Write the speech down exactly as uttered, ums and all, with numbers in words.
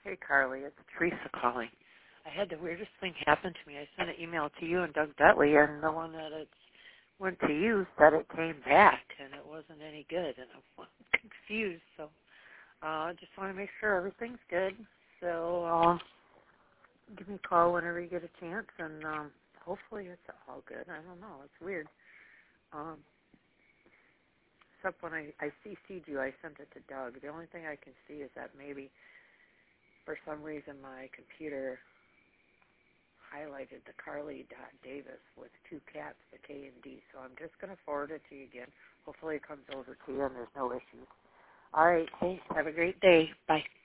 Hey, Carly, it's Teresa calling. I had the weirdest thing happen to me. I sent an email to you and Doug Dutley, and the one that it went to you said it came back, and it wasn't any good, and I'm confused. So I uh, just want to make sure everything's good. So uh, give me a call whenever you get a chance, and um, hopefully it's all good. I don't know. It's weird. Um, except when I, I C C'd you, I sent it to Doug. The only thing I can see is that maybe for some reason my computer highlighted the Carly dot Davis with two cats, the K and D. So I'm just going to forward it to you again. Hopefully it comes over to you and there's no issues. All right. Thanks. Have a great day. Bye.